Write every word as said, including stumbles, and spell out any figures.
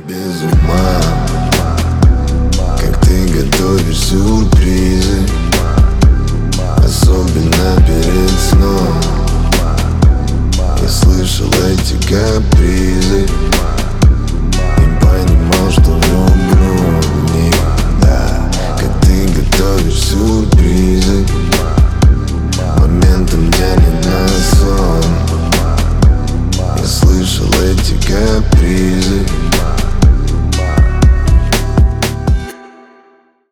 без ума, как ты готовишь сюрпризы, особенно перед сном. Я слышал эти капризы,